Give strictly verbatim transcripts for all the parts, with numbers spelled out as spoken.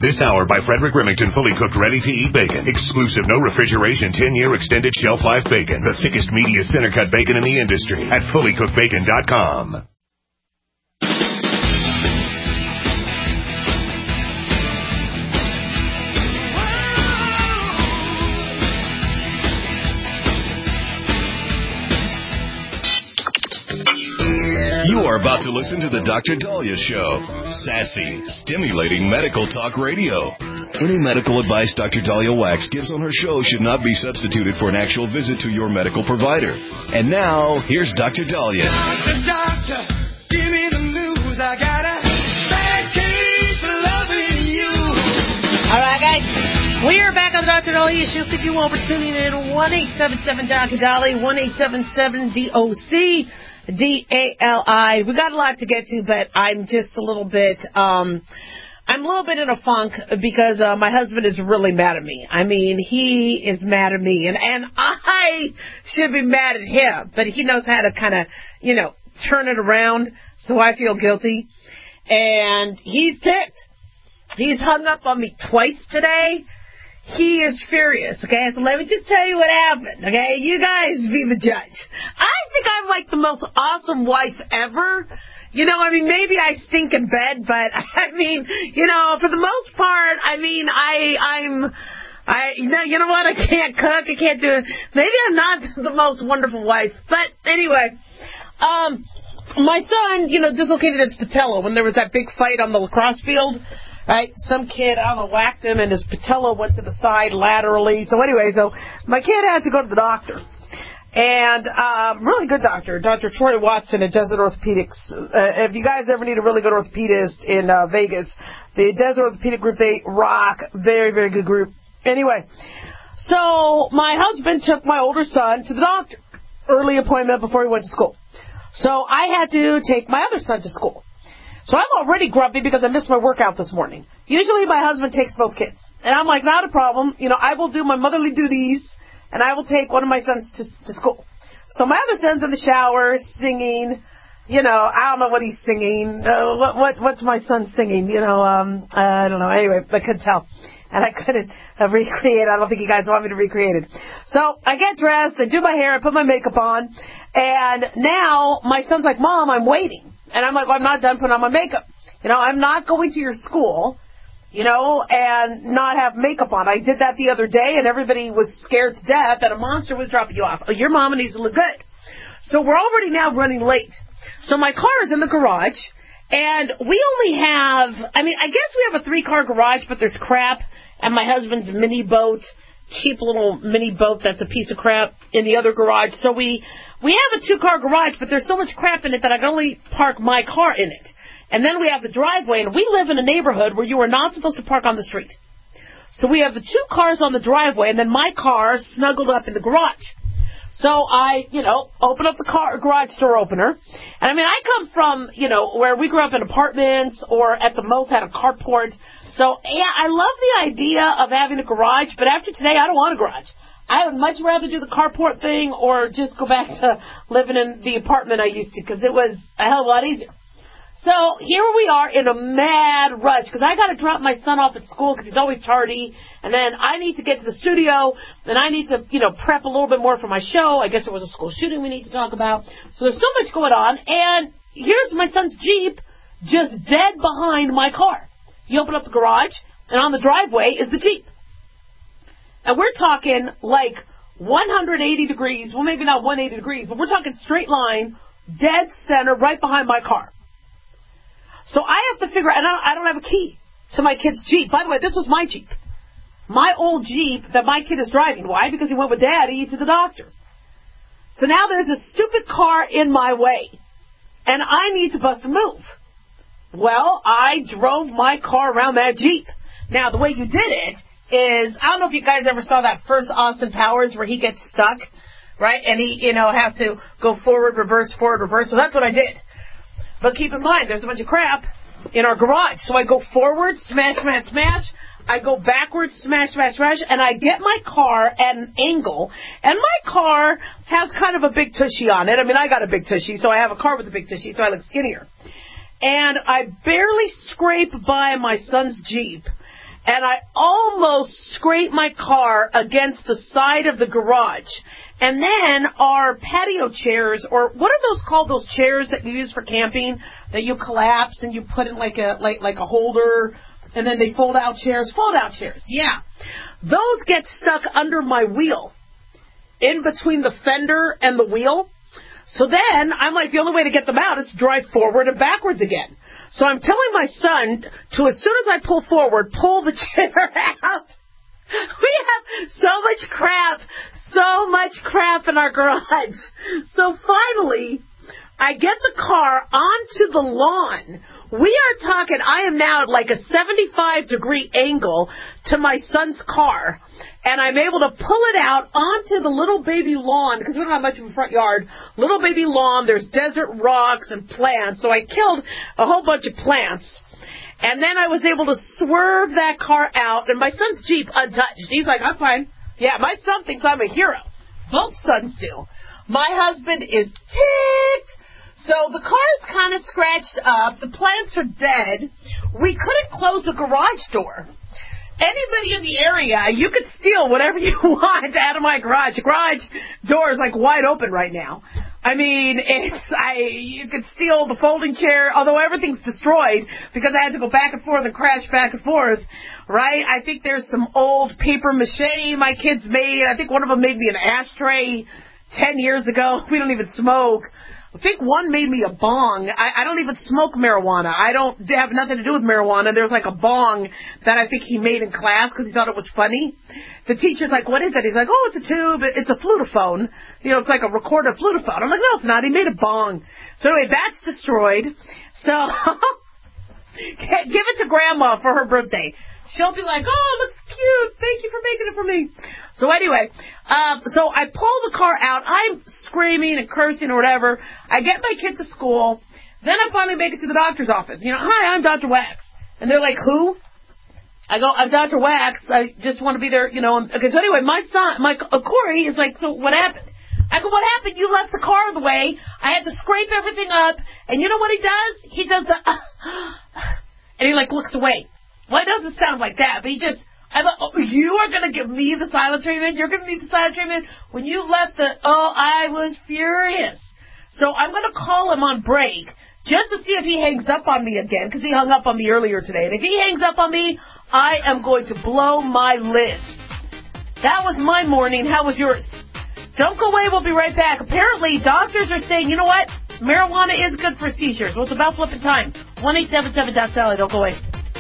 This hour by Frederick Remington, fully cooked, ready-to-eat bacon. Exclusive, no refrigeration, ten-year extended shelf life bacon. The thickest, meatiest, center-cut bacon in the industry at fully cooked bacon dot com. You are about to listen to the Doctor Dahlia Show. Sassy, stimulating medical talk radio. Any medical advice Doctor Dahlia Wax gives on her show should not be substituted for an actual visit to your medical provider. And now, here's Doctor Dahlia. Doctor, doctor, give me the news. I got a bad case for loving you. All right, guys. We are back on the Doctor Dahlia Show. Thank you all for tuning in. one eight seven seven Doctor Dahlia, one eight seven seven D O C. D A L I. We got a lot to get to, but I'm just a little bit, um, I'm a little bit in a funk because uh, my husband is really mad at me. I mean, he is mad at me, and, and I should be mad at him, but he knows how to kind of, you know, turn it around, so I feel guilty. And he's ticked. He's hung up on me twice today. He is furious, okay? So let me just tell you what happened, okay? You guys be the judge. I think I'm like the most awesome wife ever. You know, I mean, maybe I stink in bed, but I mean, you know, for the most part, I mean, I, I'm, I, you know, you know what? I can't cook. I can't do it. Maybe I'm not the most wonderful wife. But anyway, um, my son, you know, dislocated his patella when there was that big fight on the lacrosse field. Right, some kid, I don't know, whacked him, and his patella went to the side laterally. So anyway, so my kid had to go to the doctor. And um, really good doctor, Doctor Troy Watson at Desert Orthopedics. Uh, if you guys ever need a really good orthopedist in uh, Vegas, the Desert Orthopedic Group, they rock. Very, very good group. Anyway, so my husband took my older son to the doctor. Early appointment before he went to school. So I had to take my other son to school. So I'm already grumpy because I missed my workout this morning. Usually my husband takes both kids. And I'm like, not a problem. You know, I will do my motherly duties, and I will take one of my sons to, to school. So my other son's in the shower singing. You know, I don't know what he's singing. Uh, what, what What's my son singing? You know, um, uh, I don't know. Anyway, I couldn't tell. And I couldn't uh, recreate. I don't think you guys want me to recreate it. So I get dressed. I do my hair. I put my makeup on. And now my son's like, Mom, I'm waiting. And I'm like, well, I'm not done putting on my makeup. You know, I'm not going to your school, you know, and not have makeup on. I did that the other day, and everybody was scared to death that a monster was dropping you off. Oh, your mama needs to look good. So we're already now running late. So my car is in the garage, and we only have, I mean, I guess we have a three-car garage, but there's crap, and my husband's mini boat, cheap little mini boat that's a piece of crap in the other garage. So we... We have a two-car garage, but there's so much crap in it that I can only park my car in it. And then we have the driveway, and we live in a neighborhood where you are not supposed to park on the street. So we have the two cars on the driveway, and then my car snuggled up in the garage. So I, you know, open up the car garage door opener. And, I mean, I come from, you know, where we grew up in apartments or at the most had a carport. So, yeah, I love the idea of having a garage, but after today, I don't want a garage. I would much rather do the carport thing or just go back to living in the apartment I used to because it was a hell of a lot easier. So here we are in a mad rush because I got to drop my son off at school because he's always tardy. And then I need to get to the studio. And I need to, you know, prep a little bit more for my show. I guess it was a school shooting we need to talk about. So there's so much going on. And here's my son's Jeep just dead behind my car. You open up the garage, and on the driveway is the Jeep. And we're talking like one hundred eighty degrees, well, maybe not one hundred eighty degrees, but we're talking straight line, dead center, right behind my car. So I have to figure out, and I don't, I don't have a key to my kid's Jeep. By the way, this was my Jeep. My old Jeep that my kid is driving. Why? Because he went with Daddy to the doctor. So now there's a stupid car in my way, and I need to bust a move. Well, I drove my car around that Jeep. Now, the way you did it is, I don't know if you guys ever saw that first Austin Powers where he gets stuck, right? And he, you know, has to go forward, reverse, forward, reverse. So that's what I did. But keep in mind, there's a bunch of crap in our garage. So I go forward, smash, smash, smash. I go backwards, smash, smash, smash. And I get my car at an angle. And my car has kind of a big tushy on it. I mean, I got a big tushy, so I have a car with a big tushy, so I look skinnier. And I barely scrape by my son's Jeep. and I almost scraped my car against the side of the garage. And then our patio chairs, or what are those called, those chairs that you use for camping, that you collapse and you put in like a like like a holder, and then they fold out chairs, fold out chairs, yeah. Those get stuck under my wheel, in between the fender and the wheel. So then I'm like, the only way to get them out is to drive forward and backwards again. So I'm telling my son to, as soon as I pull forward, pull the chair out. We have so much crap, so much crap in our garage. So finally, I get the car onto the lawn. We are talking, I am now at like a seventy-five degree angle to my son's car, and I'm able to pull it out onto the little baby lawn, because we don't have much of a front yard. Little baby lawn, there's desert rocks and plants, so I killed a whole bunch of plants. And then I was able to swerve that car out, and my son's Jeep untouched. He's like, I'm fine. Yeah, my son thinks I'm a hero. Both sons do. My husband is ticked. So the car's kind of scratched up. The plants are dead. We couldn't close the garage door. Anybody in the area, you could steal whatever you want out of my garage. The garage door is like wide open right now. I mean, it's I. You could steal the folding chair, although everything's destroyed because I had to go back and forth and crash back and forth, right? I think there's some old paper mache my kids made. I think one of them made me an ashtray ten years ago. We don't even smoke. I think one made me a bong. I, I don't even smoke marijuana. I don't have nothing to do with marijuana. There's like a bong that I think he made in class because he thought it was funny. The teacher's like, what is it? He's like, oh, it's a tube. It's a flutophone. You know, it's like a recorded flutophone. I'm like, no, it's not. He made a bong. So anyway, that's destroyed. So give it to Grandma for her birthday. She'll be like, oh, it looks cute. Thank you for making it for me. So anyway, uh, so I pull the car out. I'm screaming and cursing or whatever. I get my kid to school. Then I finally make it to the doctor's office. You know, hi, I'm Doctor Wax. And they're like, who? I go, I'm Doctor Wax. I just want to be there, you know. Okay, so anyway, my son, my uh, Corey is like, so what happened? I go, what happened? You left the car in the way. I had to scrape everything up. And you know what he does? He does the, uh, and he like looks away. Well, it doesn't sound like that, but he just, I thought, oh, you are going to give me the silent treatment? You're giving me the silent treatment? When you left the, oh, I was furious. So I'm going to call him on break just to see if he hangs up on me again, because he hung up on me earlier today. And if he hangs up on me, I am going to blow my lid. That was my morning. How was yours? Don't go away. We'll be right back. Apparently, doctors are saying, you know what? Marijuana is good for seizures. Well, it's about flipping time. one eight seven seven dot Sally. Don't go away.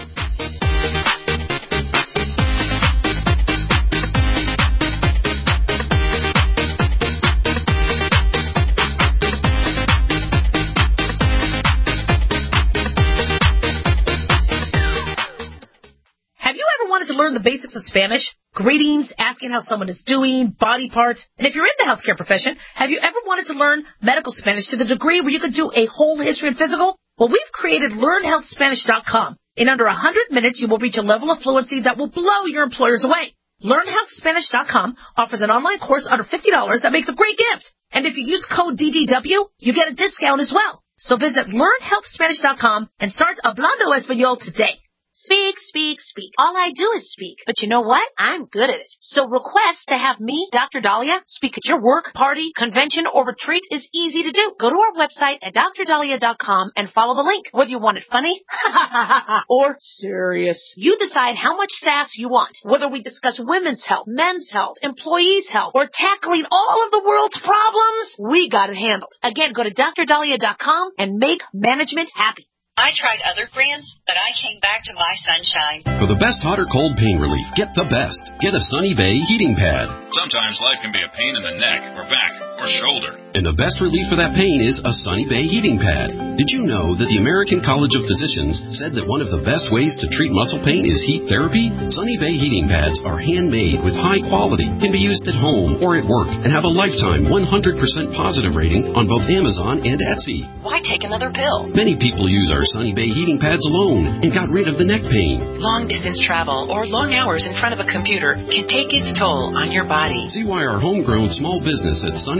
To learn the basics of Spanish, greetings, asking how someone is doing, body parts, and if you're in the healthcare profession, have you ever wanted to learn medical Spanish to the degree where you could do a whole history and physical? Well, we've created learn health spanish dot com. In under one hundred minutes, you will reach a level of fluency that will blow your employers away. learn health spanish dot com offers an online course under fifty dollars that makes a great gift. And if you use code D D W, you get a discount as well. So visit learn health spanish dot com and start Hablando Español today. Speak, speak, speak. All I do is speak. But you know what? I'm good at it. So request to have me, Doctor Dahlia, speak at your work, party, convention, or retreat is easy to do. Go to our website at dr dahlia dot com and follow the link. Whether you want it funny or serious, you decide how much sass you want. Whether we discuss women's health, men's health, employees' health, or tackling all of the world's problems, we got it handled. Again, go to dr dahlia dot com and make management happy. I tried other brands, but I came back to My Sunshine. For the best hot or cold pain relief, get the best. Get a Sunny Bay heating pad. Sometimes life can be a pain in the neck or back or shoulder. And the best relief for that pain is a Sunny Bay heating pad. Did you know that the American College of Physicians said that one of the best ways to treat muscle pain is heat therapy? Sunny Bay heating pads are handmade with high quality, can be used at home or at work, and have a lifetime one hundred percent positive rating on both Amazon and Etsy. Why take another pill? Many people use our Sunny Bay heating pads alone and got rid of the neck pain. Long distance travel or long hours in front of a computer can take its toll on your body. See why our homegrown small business at Sunny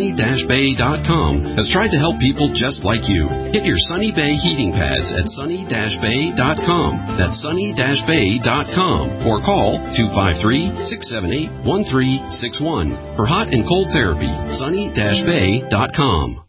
sunny bay dot com has tried to help people just like you. Get your Sunny Bay heating pads at sunny bay dot com. That's sunny bay dot com. Or call two five three, six seven eight, one three six one. For hot and cold therapy, sunny bay dot com.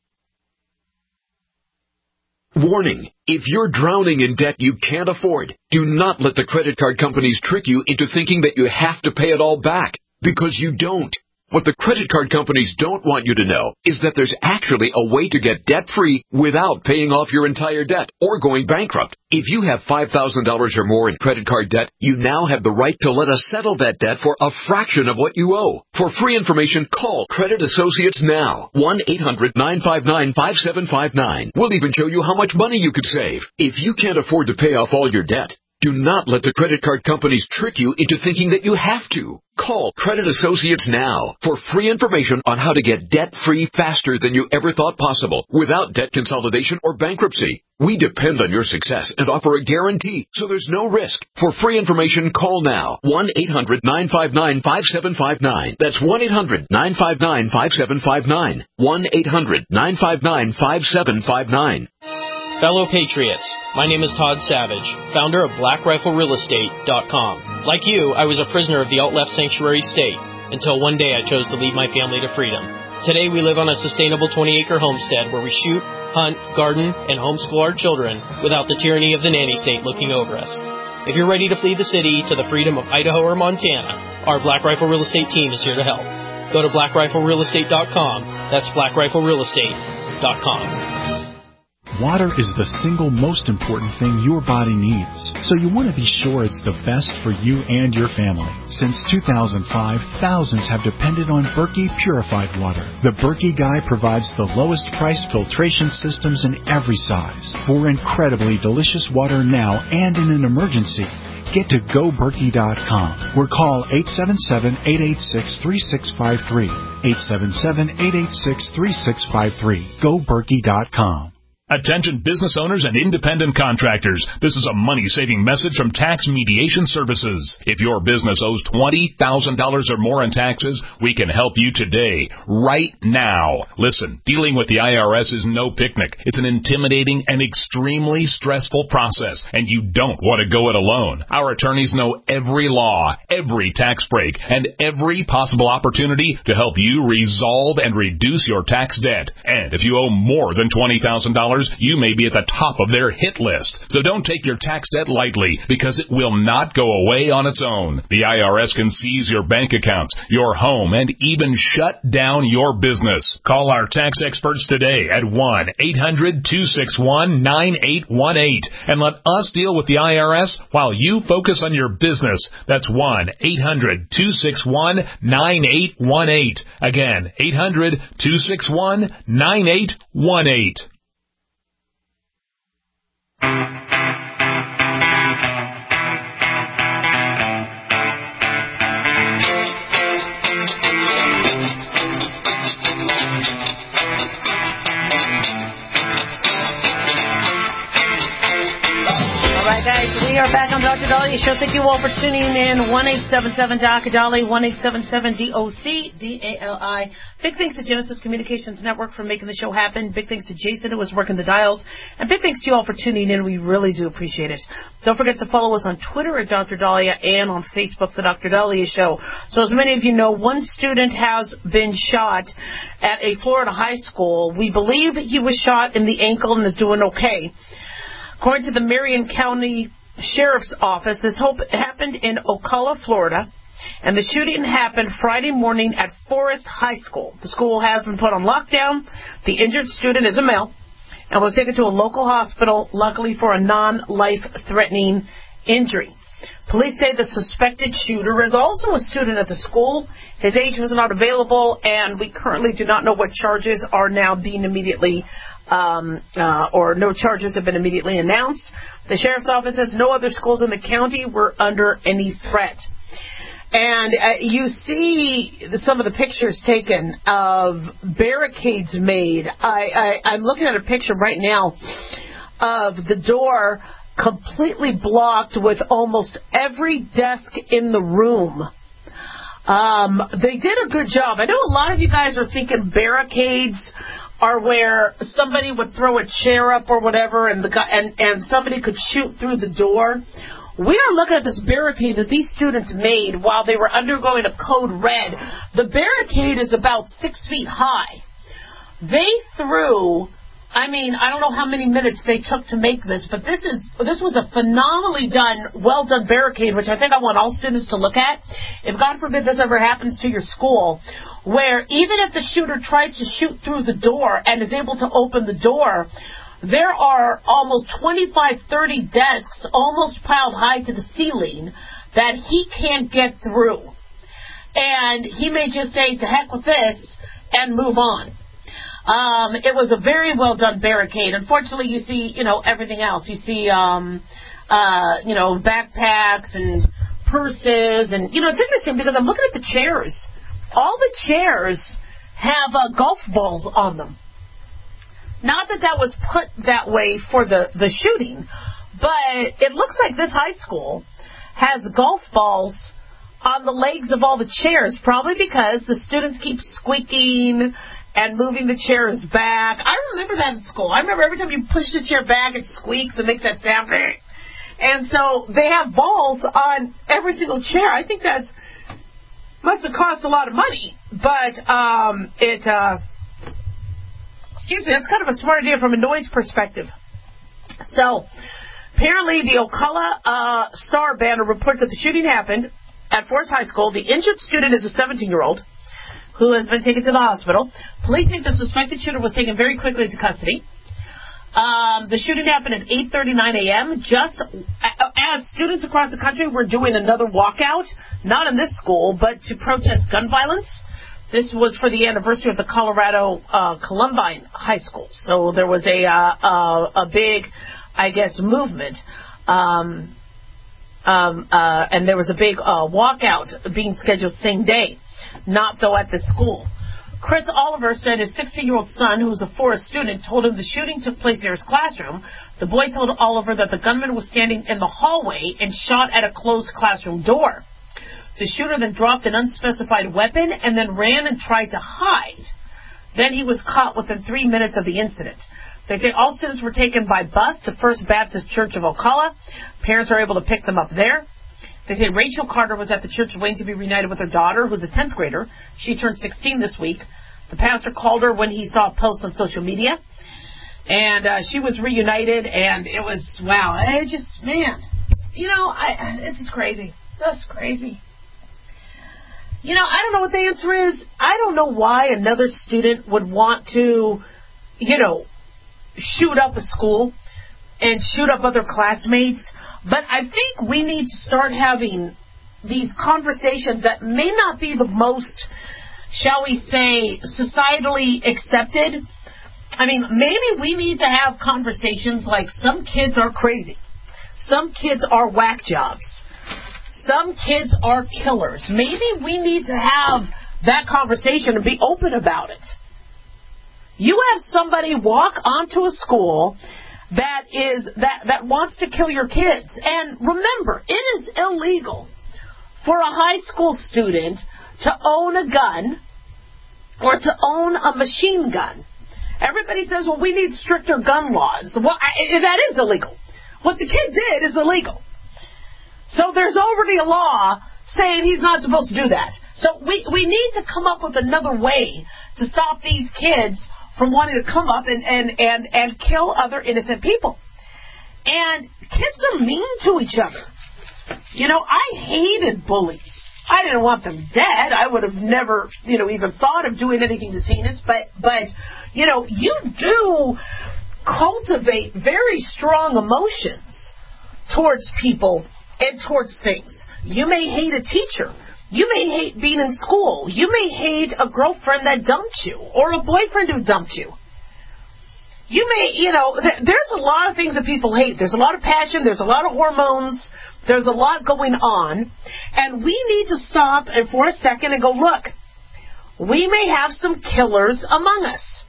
Warning, if you're drowning in debt you can't afford, do not let the credit card companies trick you into thinking that you have to pay it all back, because you don't. What the credit card companies don't want you to know is that there's actually a way to get debt-free without paying off your entire debt or going bankrupt. If you have five thousand dollars or more in credit card debt, you now have the right to let us settle that debt for a fraction of what you owe. For free information, call Credit Associates now. one eight hundred, nine five nine, five seven five nine. We'll even show you how much money you could save. If you can't afford to pay off all your debt, do not let the credit card companies trick you into thinking that you have to. Call Credit Associates now for free information on how to get debt-free faster than you ever thought possible without debt consolidation or bankruptcy. We depend on your success and offer a guarantee, so there's no risk. For free information, call now. one eight hundred, nine five nine, five seven five nine. That's one eight hundred, nine five nine, five seven five nine. one eight hundred, nine five nine, five seven five nine. Fellow Patriots, my name is Todd Savage, founder of black rifle real estate dot com. Like you, I was a prisoner of the alt-left sanctuary state until one day I chose to lead my family to freedom. Today we live on a sustainable twenty-acre homestead where we shoot, hunt, garden, and homeschool our children without the tyranny of the nanny state looking over us. If you're ready to flee the city to the freedom of Idaho or Montana, our Black Rifle Real Estate team is here to help. Go to black rifle real estate dot com. That's black rifle real estate dot com. Water is the single most important thing your body needs, so you want to be sure it's the best for you and your family. Since two thousand five, thousands have depended on Berkey Purified Water. The Berkey Guy provides the lowest priced filtration systems in every size for incredibly delicious water now and in an emergency. Get to go berkey dot com or call eight seven seven, eight eight six, three six five three. eight seven seven, eight eight six, three six five three. go berkey dot com. Attention business owners and independent contractors. This is a money-saving message from Tax Mediation Services. If your business owes twenty thousand dollars or more in taxes, we can help you today, right now. Listen, dealing with the I R S is no picnic. It's an intimidating and extremely stressful process, and you don't want to go it alone. Our attorneys know every law, every tax break, and every possible opportunity to help you resolve and reduce your tax debt. And if you owe more than twenty thousand dollars, you may be at the top of their hit list. So don't take your tax debt lightly, because it will not go away on its own. The I R S can seize your bank accounts, your home, and even shut down your business. Call our tax experts today at one eight hundred, two six one, nine eight one eight and let us deal with the I R S while you focus on your business. That's one eight hundred, two six one, nine eight one eight. Again, eight hundred, two six one, nine eight one eight. Guys, we are back on Doctor Dahlia Show. Thank you all for tuning in. one eight seven seven D O C Dali, one eight seven seven D O C D A L I. Big thanks to Genesis Communications Network for making the show happen. Big thanks to Jason, who was working the dials. And big thanks to you all for tuning in. We really do appreciate it. Don't forget to follow us on Twitter at Doctor Dahlia and on Facebook, The Doctor Dahlia Show. So as many of you know, one student has been shot at a Florida high school. We believe he was shot in the ankle and is doing okay. According to the Marion County Sheriff's Office, this hope happened in Ocala, Florida, and the shooting happened Friday morning at Forest High School. The school has been put on lockdown. The injured student is a male and was taken to a local hospital, luckily for a non-life-threatening injury. Police say the suspected shooter is also a student at the school. His age was not available, and we currently do not know what charges are now being immediately Um, uh, or no charges have been immediately announced. The sheriff's office says no other schools in the county were under any threat. And uh, you see some of the pictures taken of barricades made. I, I, I'm looking at a picture right now of the door completely blocked with almost every desk in the room. Um, they did a good job. I know a lot of you guys are thinking barricades are where somebody would throw a chair up or whatever, and the guy, and, and somebody could shoot through the door. We are looking at this barricade that these students made while they were undergoing a code red. The barricade is about six feet high. They threw, I mean, I don't know how many minutes they took to make this, but this is this was a phenomenally done, well done barricade, which I think I want all students to look at. If God forbid this ever happens to your school, where even if the shooter tries to shoot through the door and is able to open the door, there are almost twenty-five, thirty desks almost piled high to the ceiling that he can't get through. And he may just say, to heck with this, and move on. Um, it was a very well done barricade. Unfortunately, you see, you know, everything else. You see, um, uh, you know, backpacks and purses, and you know, it's interesting because I'm looking at the chairs. All the chairs have uh, golf balls on them. Not that that was put that way for the the shooting, but it looks like this high school has golf balls on the legs of all the chairs, probably because the students keep squeaking and moving the chairs back. I remember that in school. I remember every time you push the chair back, it squeaks and makes that sound. And so they have balls on every single chair. I think that must have cost a lot of money, but um, it, uh, excuse me, that's kind of a smart idea from a noise perspective. So apparently the Ocala uh, Star Banner reports that the shooting happened at Forest High School. The injured student is a seventeen-year-old. Who has been taken to the hospital. Police think the suspected shooter was taken very quickly into custody. Um, the shooting happened at eight thirty-nine a.m. just as students across the country were doing another walkout, not in this school, but to protest gun violence. This was for the anniversary of the Colorado uh, Columbine High School. So there was a, uh, uh, a big, I guess, movement. Um, um, uh, and there was a big uh, walkout being scheduled same day. Not, though, at the school. Chris Oliver said his sixteen-year-old son, who's a Forest student, told him the shooting took place near his classroom. The boy told Oliver that the gunman was standing in the hallway and shot at a closed classroom door. The shooter then dropped an unspecified weapon and then ran and tried to hide. Then he was caught within three minutes of the incident. They say all students were taken by bus to First Baptist Church of Ocala. Parents are able to pick them up there. They say Rachel Carter was at the church waiting to be reunited with her daughter, who's a tenth grader. She turned sixteen this week. The pastor called her when he saw a post on social media. And uh, she was reunited, and it was, wow, I just, man, you know, I this is crazy. This is crazy. You know, I don't know what the answer is. I don't know why another student would want to, you know, shoot up a school and shoot up other classmates. But I think we need to start having these conversations that may not be the most, shall we say, societally accepted. I mean, maybe we need to have conversations like some kids are crazy. Some kids are whack jobs. Some kids are killers. Maybe we need to have that conversation and be open about it. You have somebody walk onto a school that is that, that wants to kill your kids. And remember, it is illegal for a high school student to own a gun or to own a machine gun. Everybody says, well, we need stricter gun laws. Well, I, that is illegal. What the kid did is illegal. So there's already a law saying he's not supposed to do that. So we, we need to come up with another way to stop these kids from wanting to come up and, and, and, and kill other innocent people. And kids are mean to each other. You know, I hated bullies. I didn't want them dead. I would have never, you know, even thought of doing anything this heinous. But, but, you know, you do cultivate very strong emotions towards people and towards things. You may hate a teacher. You may hate being in school. You may hate a girlfriend that dumped you or a boyfriend who dumped you. You may, you know, th- there's a lot of things that people hate. There's a lot of passion. There's a lot of hormones. There's a lot going on. And we need to stop and for a second and go, look, we may have some killers among us.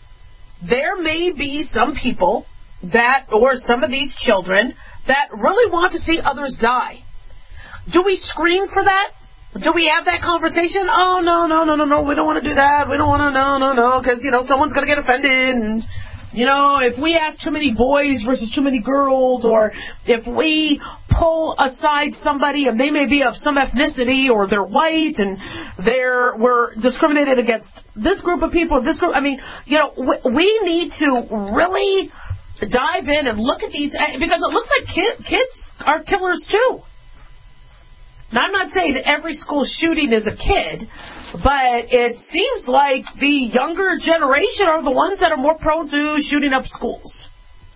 There may be some people that, or some of these children, that really want to see others die. Do we scream for that? Do we have that conversation? Oh, no, no, no, no, no, we don't want to do that. We don't want to, no, no, no, because, you know, someone's going to get offended. And, you know, if we ask too many boys versus too many girls, or if we pull aside somebody and they may be of some ethnicity or they're white and they're we're discriminated against this group of people, this group, I mean, you know, we, we need to really dive in and look at these, because it looks like kid, kids are killers too. Now, I'm not saying that every school shooting is a kid, but it seems like the younger generation are the ones that are more prone to shooting up schools.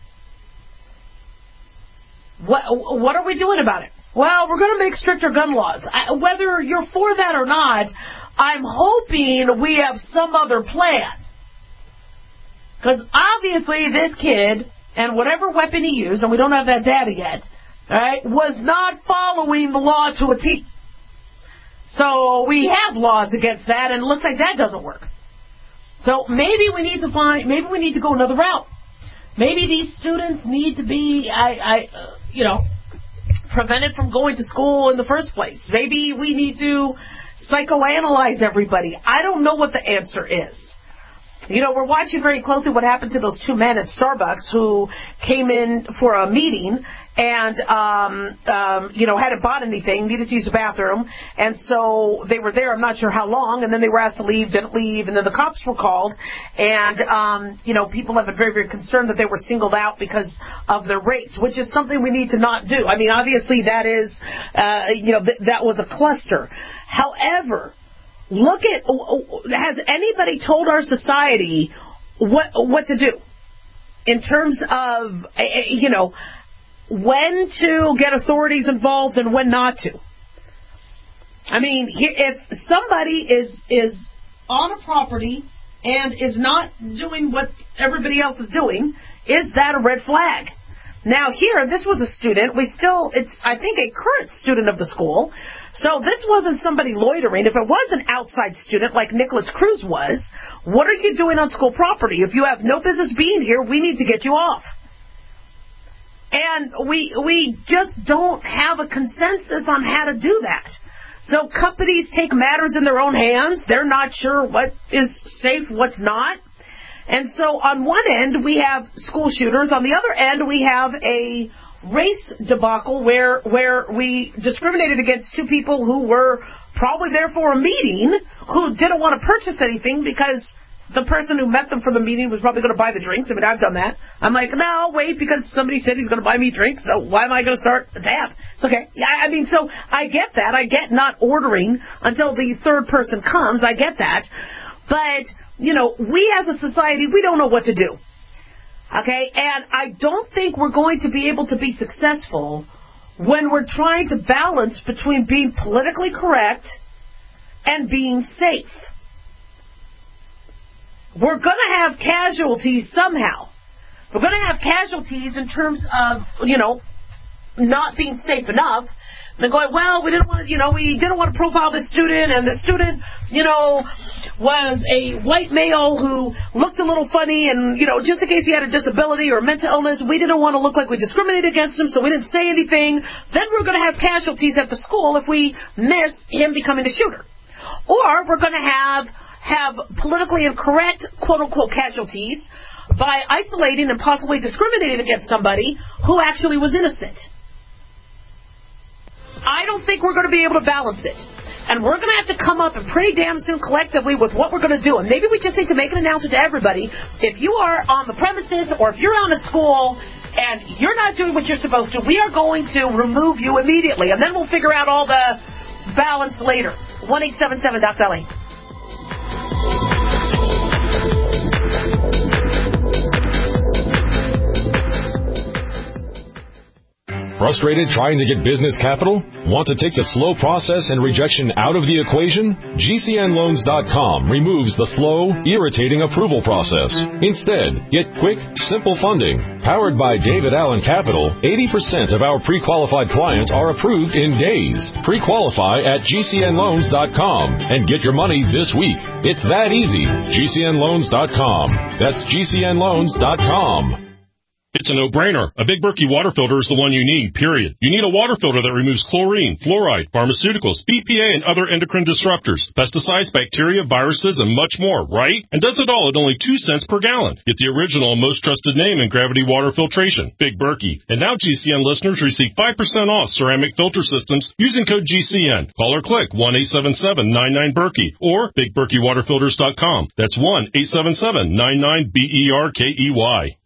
What, what are we doing about it? Well, we're going to make stricter gun laws. I, whether you're for that or not, I'm hoping we have some other plan. Because obviously this kid, and whatever weapon he used, and we don't have that data yet, right, was not following the law to a T. So we have laws against that, and it looks like that doesn't work. So maybe we need to find, maybe we need to go another route. Maybe these students need to be, I, I, uh, you know, prevented from going to school in the first place. Maybe we need to psychoanalyze everybody. I don't know what the answer is. You know, we're watching very closely what happened to those two men at Starbucks who came in for a meeting and, um, um, you know, hadn't bought anything, needed to use the bathroom. And so they were there, I'm not sure how long, and then they were asked to leave, didn't leave, and then the cops were called. And, um, you know, people have been very, very concerned that they were singled out because of their race, which is something we need to not do. I mean, obviously that is, uh, you know, th- that was a cluster. However, look at, has anybody told our society what what to do in terms of, you know, when to get authorities involved and when not to? I mean, if somebody is is on a property and is not doing what everybody else is doing, is that a red flag? Now here, this was a student. We still, it's, I think, a current student of the school. So this wasn't somebody loitering. If it was an outside student like Nicholas Cruz was, what are you doing on school property? If you have no business being here, we need to get you off. And we we just don't have a consensus on how to do that. So companies take matters in their own hands. They're not sure what is safe, what's not. And so on one end, we have school shooters. On the other end, we have a race debacle where where we discriminated against two people who were probably there for a meeting, who didn't want to purchase anything because the person who met them for the meeting was probably going to buy the drinks. I mean, I've done that. I'm like, no, wait, because somebody said he's going to buy me drinks, so why am I going to start a tab? It's okay. Yeah, I mean, so I get that. I get not ordering until the third person comes. I get that. But, you know, we as a society, we don't know what to do. Okay? And I don't think we're going to be able to be successful when we're trying to balance between being politically correct and being safe. We're going to have casualties somehow. We're going to have casualties in terms of, you know, not being safe enough. They're going, well, we didn't want to, you know, we didn't want to profile this student, and the student, you know, was a white male who looked a little funny, and, you know, just in case he had a disability or mental illness, we didn't want to look like we discriminated against him, so we didn't say anything. Then we're going to have casualties at the school if we miss him becoming a shooter. Or we're going to have have politically incorrect, quote-unquote, casualties by isolating and possibly discriminating against somebody who actually was innocent. I don't think we're going to be able to balance it. And we're going to have to come up and pretty damn soon collectively with what we're going to do. And maybe we just need to make an announcement to everybody. If you are on the premises or if you're on a school and you're not doing what you're supposed to, we are going to remove you immediately. And then we'll figure out all the balance later. one eight seven seven D O C T L A. Frustrated trying to get business capital? Want to take the slow process and rejection out of the equation? G C N loans dot com removes the slow, irritating approval process. Instead, get quick, simple funding. Powered by David Allen Capital, eighty percent of our pre-qualified clients are approved in days. Pre-qualify at G C N loans dot com and get your money this week. It's that easy. G C N loans dot com. That's G C N loans dot com. It's a no-brainer. A Big Berkey water filter is the one you need, period. You need a water filter that removes chlorine, fluoride, pharmaceuticals, B P A, and other endocrine disruptors, pesticides, bacteria, viruses, and much more, right? And does it all at only two cents per gallon. Get the original and most trusted name in gravity water filtration, Big Berkey. And now G C N listeners receive five percent off ceramic filter systems using code G C N. Call or click one eight seven seven nine nine Berkey or big berkey water filters dot com. That's one eight seven seven nine nine B E R K E Y.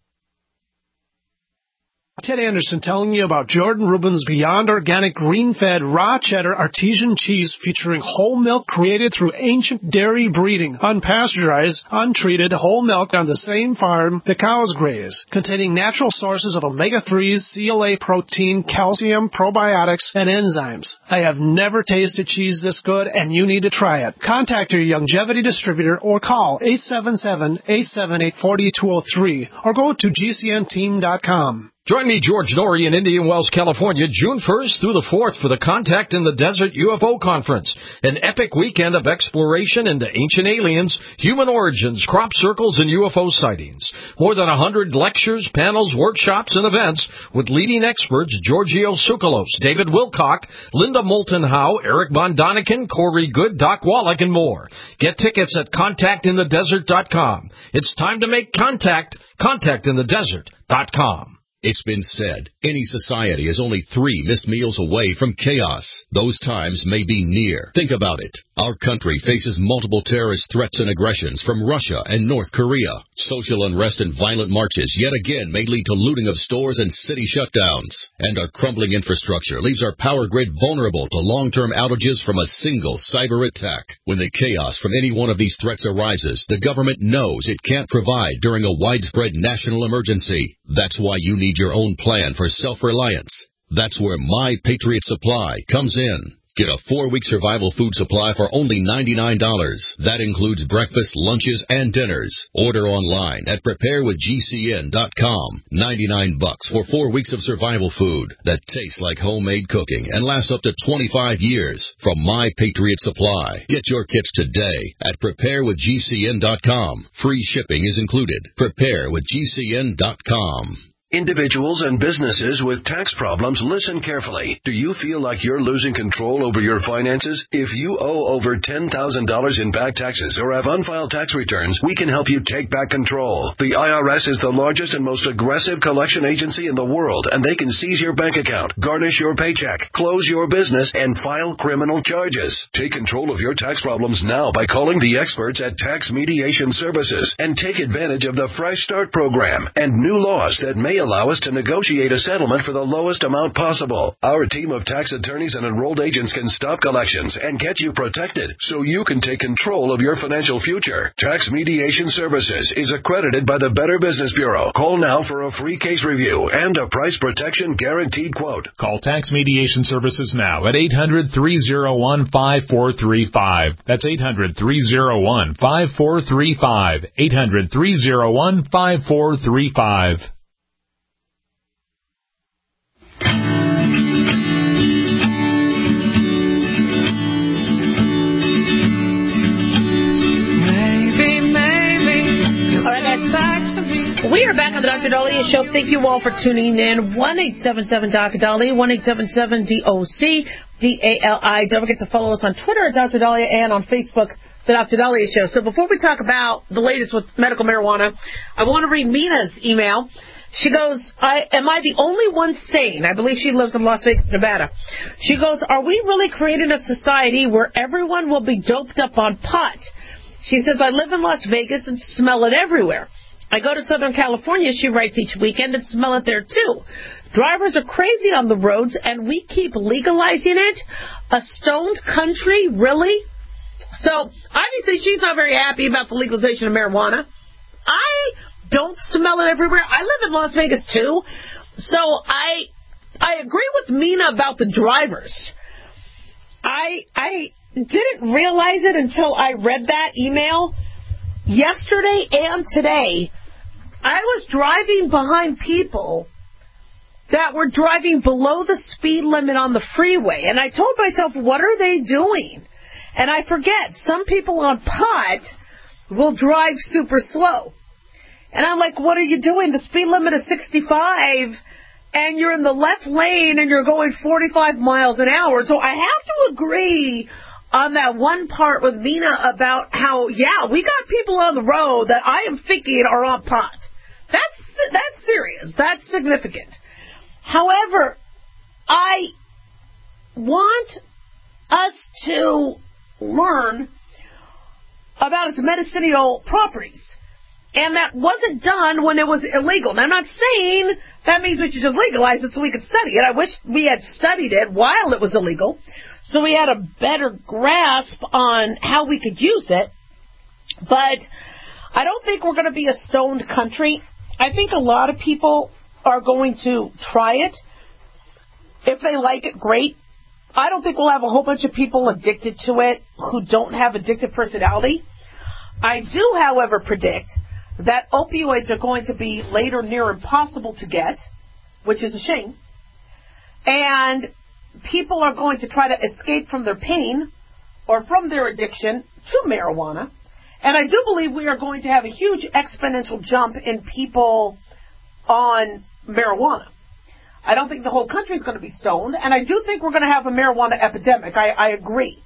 Ted Anderson telling you about Jordan Rubin's Beyond Organic Green-Fed Raw Cheddar Artesian Cheese featuring whole milk created through ancient dairy breeding, unpasteurized, untreated whole milk on the same farm the cows graze, containing natural sources of omega threes, C L A protein, calcium, probiotics, and enzymes. I have never tasted cheese this good, and you need to try it. Contact your Longevity distributor or call eight seven seven, eight seven eight, four two zero three or go to G C N team dot com. Join me, George Norrie, in Indian Wells, California, June first through the fourth for the Contact in the Desert U F O Conference, an epic weekend of exploration into ancient aliens, human origins, crop circles, and U F O sightings. More than one hundred lectures, panels, workshops, and events with leading experts Giorgio Tsoukalos, David Wilcock, Linda Moulton Howe, Eric Von Doniken, Corey Good, Doc Wallach, and more. Get tickets at contact in the desert dot com. It's time to make contact. contact in the desert dot com. It's been said, any society is only three missed meals away from chaos. Those times may be near. Think about it. Our country faces multiple terrorist threats and aggressions from Russia and North Korea. Social unrest and violent marches yet again may lead to looting of stores and city shutdowns. And our crumbling infrastructure leaves our power grid vulnerable to long-term outages from a single cyber attack. When the chaos from any one of these threats arises, the government knows it can't provide during a widespread national emergency. That's why you need your own plan for self-reliance. That's where My Patriot Supply comes in. Get a four-week survival food supply for only ninety-nine dollars. That includes breakfast, lunches, and dinners. Order online at prepare with G C N dot com. ninety-nine bucks for four weeks of survival food that tastes like homemade cooking and lasts up to twenty-five years from My Patriot Supply. Get your kits today at prepare with G C N dot com. Free shipping is included. prepare with G C N dot com. Individuals and businesses with tax problems, listen carefully. Do you feel like you're losing control over your finances? If you owe over ten thousand dollars in back taxes or have unfiled tax returns, we can help you take back control. The I R S is the largest and most aggressive collection agency in the world, and they can seize your bank account, garnish your paycheck, close your business, and file criminal charges. Take control of your tax problems now by calling the experts at Tax Mediation Services and take advantage of the Fresh Start program and new laws that may allow us to negotiate a settlement for the lowest amount possible. Our team of tax attorneys and enrolled agents can stop collections and get you protected so you can take control of your financial future. Tax Mediation Services is accredited by the Better Business Bureau. Call now for a free case review and a price protection guaranteed quote. Call Tax Mediation Services now at eight hundred, three oh one, five four three five. That's eight hundred, three oh one, five four three five. eight hundred, three oh one, five four three five. We are back on the Doctor Daliah Show. Thank you all for tuning in. one eight seven seven Doctor Daliah, one eight seven seven D O C D A L I. Don't forget to follow us on Twitter at Doctor Daliah and on Facebook, the Doctor Daliah Show. So before we talk about the latest with medical marijuana, I want to read Mina's email. She goes, I, am I the only one sane? I believe she lives in Las Vegas, Nevada. She goes, are we really creating a society where everyone will be doped up on pot? She says, I live in Las Vegas and smell it everywhere. I go to Southern California, she writes, each weekend and smell it there too. Drivers are crazy on the roads and we keep legalizing it? A stoned country, really? So, obviously she's not very happy about the legalization of marijuana. I don't smell it everywhere. I live in Las Vegas too. So, I I agree with Mina about the drivers. I I didn't realize it until I read that email yesterday and today. I was driving behind people that were driving below the speed limit on the freeway. And I told myself, what are they doing? And I forget, some people on pot will drive super slow. And I'm like, what are you doing? The speed limit is sixty-five, and you're in the left lane, and you're going forty-five miles an hour. So I have to agree on that one part with Mina about how, yeah, we got people on the road that I am thinking are on pot. That's, that's serious. That's significant. However, I want us to learn about its medicinal properties. And that wasn't done when it was illegal. Now, I'm not saying that means we should just legalize it so we could study it. I wish we had studied it while it was illegal so we had a better grasp on how we could use it. But I don't think we're going to be a stoned country. I think a lot of people are going to try it. If they like it, great. I don't think we'll have a whole bunch of people addicted to it who don't have addictive personality. I do, however, predict that opioids are going to be later near impossible to get, which is a shame. And people are going to try to escape from their pain or from their addiction to marijuana. And I do believe we are going to have a huge exponential jump in people on marijuana. I don't think the whole country is going to be stoned, and I do think we're going to have a marijuana epidemic. I, I agree.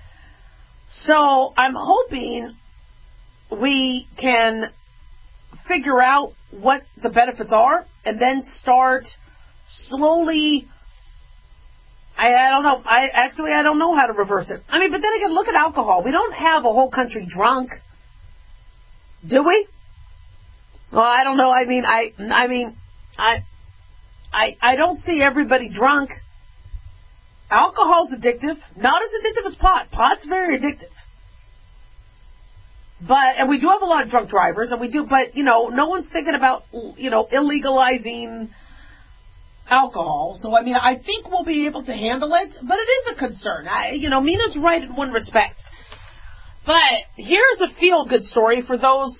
So I'm hoping we can figure out what the benefits are and then start slowly. I, I don't know. I actually I don't know how to reverse it. I mean, but then again, look at alcohol. We don't have a whole country drunk, do we? Well, I don't know. I mean, I I mean, I I I don't see everybody drunk. Alcohol's addictive. Not as addictive as pot. Pot's very addictive. But, and we do have a lot of drunk drivers, and we do, but, you know, no one's thinking about, you know, illegalizing alcohol. So, I mean, I think we'll be able to handle it, but it is a concern. I, you know, Mina's right in one respect. But here's a feel-good story for those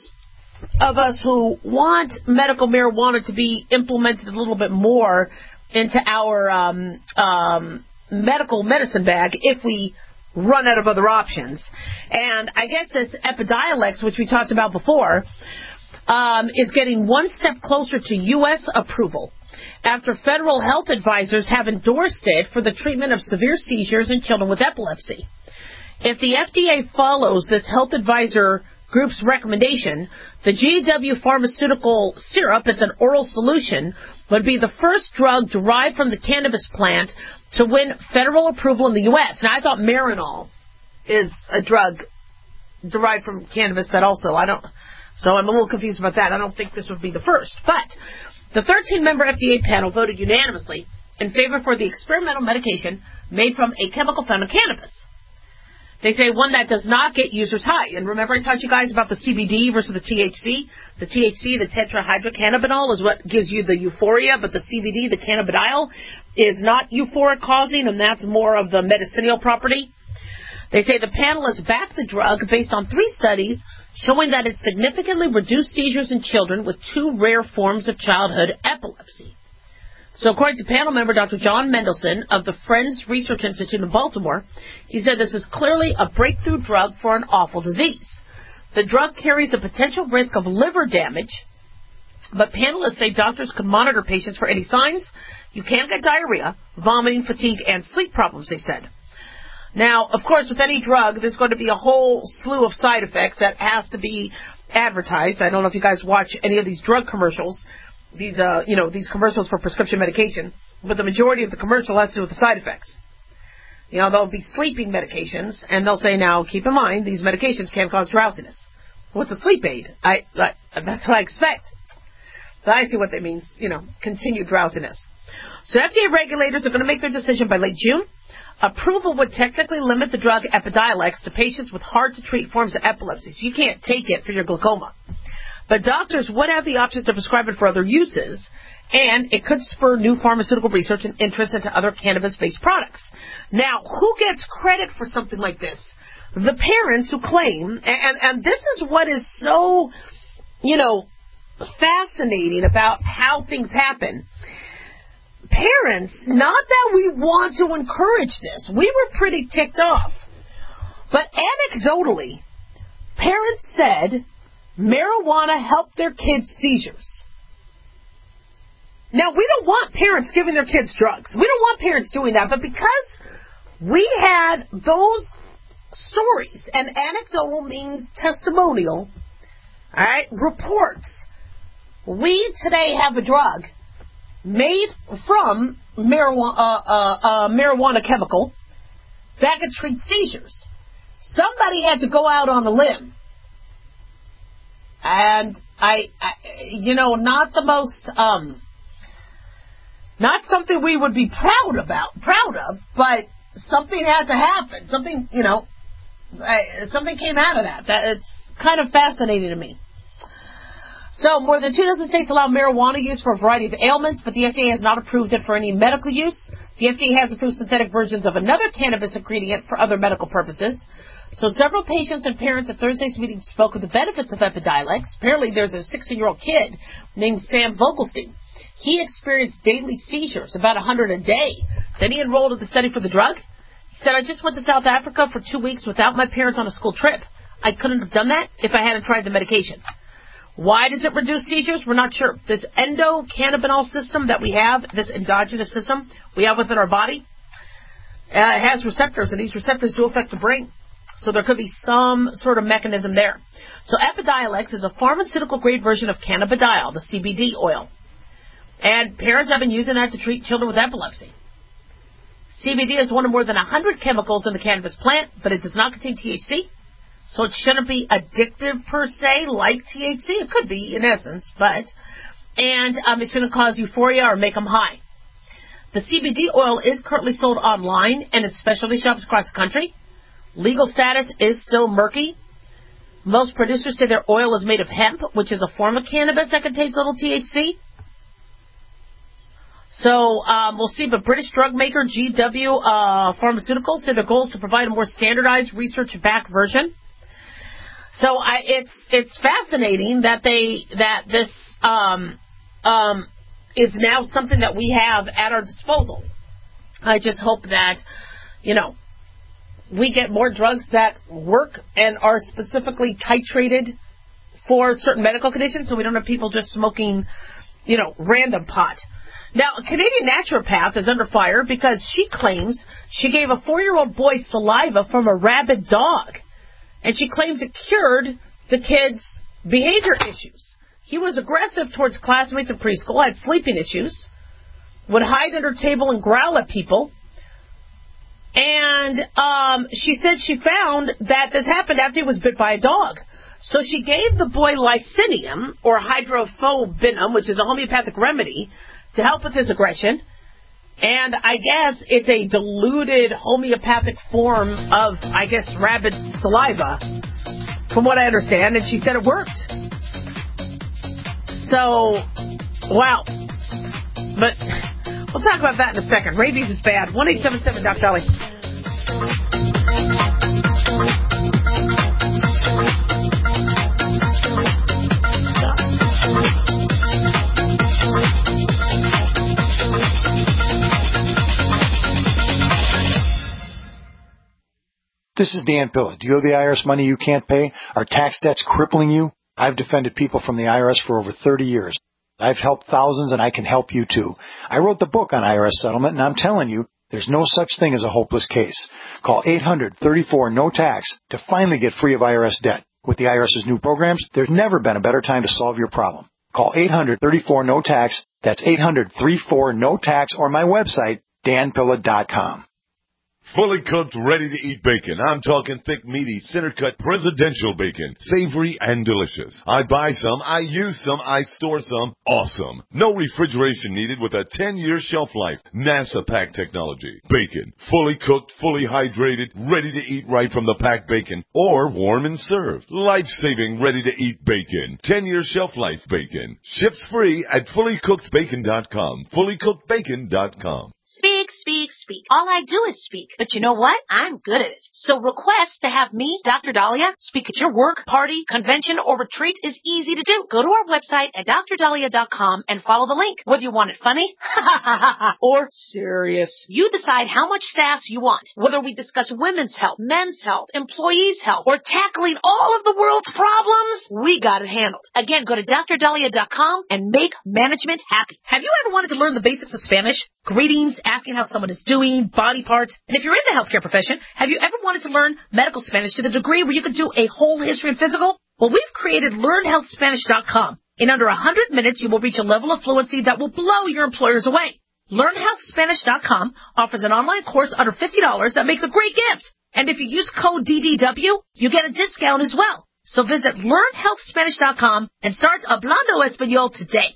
of us who want medical marijuana to be implemented a little bit more into our um, um, medical medicine bag if we run out of other options. And I guess this Epidiolex, which we talked about before, um, is getting one step closer to U S approval after federal health advisors have endorsed it for the treatment of severe seizures in children with epilepsy. If the F D A follows this health advisor group's recommendation, the G W pharmaceutical syrup, it's an oral solution, would be the first drug derived from the cannabis plant to win federal approval in the U S. Now, I thought Marinol is a drug derived from cannabis that also, I don't, so I'm a little confused about that. I don't think this would be the first. But the thirteen-member F D A panel voted unanimously in favor for the experimental medication made from a chemical found in cannabis. They say one that does not get users high. And remember I talked to you guys about the C B D versus the T H C? The T H C, the tetrahydrocannabinol, is what gives you the euphoria, but the C B D, the cannabidiol, is not euphoric causing, and that's more of the medicinal property. They say the panelists backed the drug based on three studies showing that it significantly reduced seizures in children with two rare forms of childhood epilepsy. So according to panel member Doctor John Mendelson of the Friends Research Institute in Baltimore, he said this is clearly a breakthrough drug for an awful disease. The drug carries a potential risk of liver damage, but panelists say doctors could monitor patients for any signs. You can get diarrhea, vomiting, fatigue, and sleep problems, they said. Now, of course, with any drug, there's going to be a whole slew of side effects that has to be advertised. I don't know if you guys watch any of these drug commercials. These, uh, you know, these commercials for prescription medication, but the majority of the commercial has to do with the side effects. You know, there'll be sleeping medications, and they'll say, now, keep in mind, these medications can cause drowsiness. What's a sleep aid? I, I that's what I expect. But I see what that means, you know, continued drowsiness. So F D A regulators are going to make their decision by late June. Approval would technically limit the drug Epidiolex to patients with hard-to-treat forms of epilepsy, so you can't take it for your glaucoma. But doctors would have the option to prescribe it for other uses, and it could spur new pharmaceutical research and interest into other cannabis-based products. Now, who gets credit for something like this? The parents who claim, and, and this is what is so, you know, fascinating about how things happen. Parents, not that we want to encourage this. We were pretty ticked off. But anecdotally, parents said marijuana helped their kids' seizures. Now, we don't want parents giving their kids drugs. We don't want parents doing that. But because we had those stories, and anecdotal means testimonial, all right, reports, we today have a drug made from marijuana, uh, uh, uh, marijuana chemical that could treat seizures. Somebody had to go out on a limb. And I, I you know, not the most, um, not something we would be proud about, proud of, but something had to happen. Something, you know, uh, something came out of that. That it's kind of fascinating to me. So, more than two dozen states allow marijuana use for a variety of ailments, but the F D A has not approved it for any medical use. The F D A has approved synthetic versions of another cannabis ingredient for other medical purposes. So, several patients and parents at Thursday's meeting spoke of the benefits of Epidiolex. Apparently, there's a sixteen-year-old kid named Sam Vogelstein. He experienced daily seizures, about one hundred a day. Then he enrolled in the study for the drug. He said, I just went to South Africa for two weeks without my parents on a school trip. I couldn't have done that if I hadn't tried the medication. Why does it reduce seizures? We're not sure. This endocannabinol system that we have, this endogenous system we have within our body, uh, it has receptors, and these receptors do affect the brain. So there could be some sort of mechanism there. So Epidiolex is a pharmaceutical-grade version of cannabidiol, the C B D oil. And parents have been using that to treat children with epilepsy. C B D is one of more than one hundred chemicals in the cannabis plant, but it does not contain T H C. So it shouldn't be addictive per se, like T H C. It could be, in essence, but, and um, it shouldn't cause euphoria or make them high. The C B D oil is currently sold online and in specialty shops across the country. Legal status is still murky. Most producers say their oil is made of hemp, which is a form of cannabis that contains little T H C. So um, we'll see, but British drug maker G W uh, Pharmaceuticals said their goal is to provide a more standardized, research-backed version. So I, it's it's fascinating that they that this um, um, is now something that we have at our disposal. I just hope that, you know, we get more drugs that work and are specifically titrated for certain medical conditions, so we don't have people just smoking, you know, random pot. Now, a Canadian naturopath is under fire because she claims she gave a four-year-old boy saliva from a rabid dog. And she claims it cured the kid's behavior issues. He was aggressive towards classmates in preschool, had sleeping issues, would hide under a table and growl at people. And um, she said she found that this happened after he was bit by a dog. So she gave the boy Licinium, or hydrophobinum, which is a homeopathic remedy, to help with his aggression. And I guess it's a diluted homeopathic form of, I guess, rabbit saliva, from what I understand. And she said it worked. So, wow. But we'll talk about that in a second. Rabies is bad. one eight seven seven Doc Dolly. This is Dan Pilla. Do you owe the I R S money you can't pay? Are tax debts crippling you? I've defended people from the I R S for over thirty years. I've helped thousands, and I can help you too. I wrote the book on I R S settlement, and I'm telling you, there's no such thing as a hopeless case. Call eight hundred thirty-four no tax to finally get free of I R S debt. With the IRS's new programs, there's never been a better time to solve your problem. Call eight hundred thirty-four no tax. That's eight hundred thirty-four no tax, or my website, dan pilla dot com. Fully cooked, ready-to-eat bacon. I'm talking thick, meaty, center-cut, presidential bacon. Savory and delicious. I buy some, I use some, I store some. Awesome. No refrigeration needed with a ten-year shelf life. NASA pack technology. Bacon. Fully cooked, fully hydrated, ready to eat right from the packed bacon. Or warm and served. Life-saving, ready-to-eat bacon. ten-year shelf life bacon. Ships free at fully cooked bacon dot com. fully cooked bacon dot com. Speak, speak, speak. speak. All I do is speak. But you know what? I'm good at it. So request to have me, Doctor Dahlia, speak at your work, party, convention, or retreat is easy to do. Go to our website at D R Dahlia dot com and follow the link. Whether you want it funny or serious, you decide how much sass you want. Whether we discuss women's health, men's health, employees' health, or tackling all of the world's problems, we got it handled. Again, go to D R Dahlia dot com and make management happy. Have you ever wanted to learn the basics of Spanish? Greetings, asking how someone is doing, body parts. And if you're in the healthcare profession, have you ever wanted to learn medical Spanish to the degree where you could do a whole history and physical? Well, we've created learn health spanish dot com. In under one hundred minutes, you will reach a level of fluency that will blow your employers away. learn health spanish dot com offers an online course under fifty dollars that makes a great gift. And if you use code D D W, you get a discount as well. So visit learn health spanish dot com and start Hablando Español today.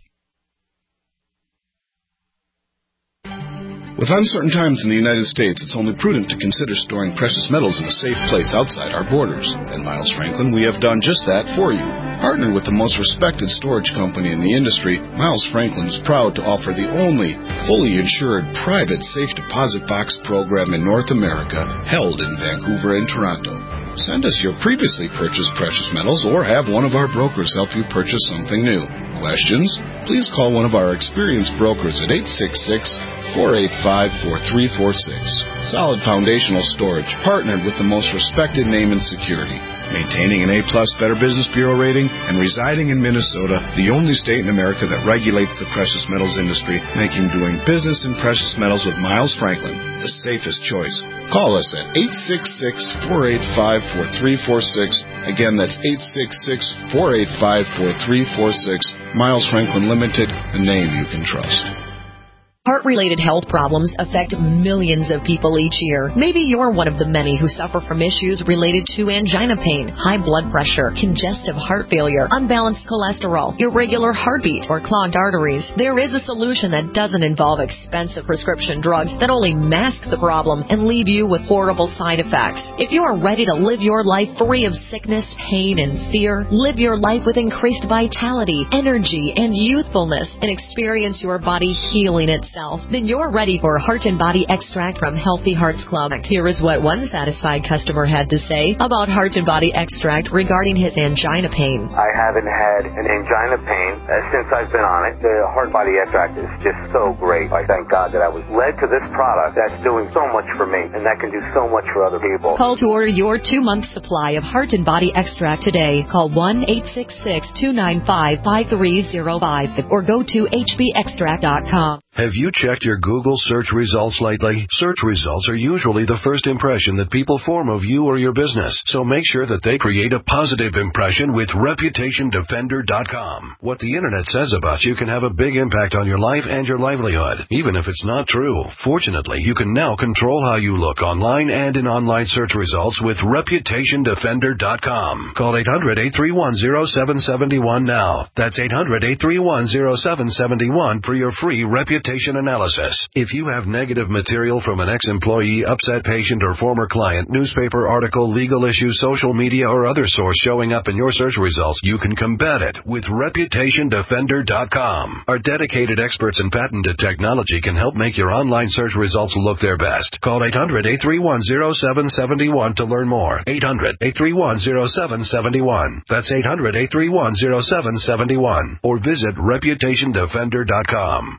With uncertain times in the United States, it's only prudent to consider storing precious metals in a safe place outside our borders. At Miles Franklin, we have done just that for you. Partnered with the most respected storage company in the industry, Miles Franklin is proud to offer the only fully insured private safe deposit box program in North America, held in Vancouver and Toronto. Send us your previously purchased precious metals or have one of our brokers help you purchase something new. Questions? Please call one of our experienced brokers at eight six six, four eight five, four three four six. Solid Foundational Storage, partnered with the most respected name in security. Maintaining an A-plus Better Business Bureau rating and residing in Minnesota, the only state in America that regulates the precious metals industry, making doing business in precious metals with Miles Franklin the safest choice. Call us at eight six six, four eight five, four three four six. Again, that's eight six six, four eight five, four three four six. Miles Franklin Limited, a name you can trust. Heart-related health problems affect millions of people each year. Maybe you're one of the many who suffer from issues related to angina pain, high blood pressure, congestive heart failure, unbalanced cholesterol, irregular heartbeat, or clogged arteries. There is a solution that doesn't involve expensive prescription drugs that only mask the problem and leave you with horrible side effects. If you are ready to live your life free of sickness, pain, and fear, live your life with increased vitality, energy, and youthfulness, and experience your body healing itself, then you're ready for Heart and Body Extract from Healthy Hearts Club. Here is what one satisfied customer had to say about Heart and Body Extract regarding his angina pain. I haven't had an angina pain uh, since I've been on it. The Heart and Body Extract is just so great. I thank God that I was led to this product that's doing so much for me and that can do so much for other people. Call to order your two-month supply of Heart and Body Extract today. Call one eight six six, two nine five, five three zero five or go to H B extract dot com. Have you checked your Google search results lately? Search results are usually the first impression that people form of you or your business, so make sure that they create a positive impression with reputation defender dot com. What the internet says about you can have a big impact on your life and your livelihood, even if it's not true. Fortunately, you can now control how you look online and in online search results with reputation defender dot com. Call eight hundred, eight three one, zero seven seven one now. That's eight hundred, eight three one, zero seven seven one for your free reputation analysis. If you have negative material from an ex-employee, upset patient, or former client, newspaper article, legal issue, social media, or other source showing up in your search results, you can combat it with reputation defender dot com. Our dedicated experts in patented technology can help make your online search results look their best. Call eight hundred, eight three one, zero seven seven one to learn more. eight hundred, eight three one, zero seven seven one. That's eight hundred, eight three one, zero seven seven one. Or visit reputation defender dot com.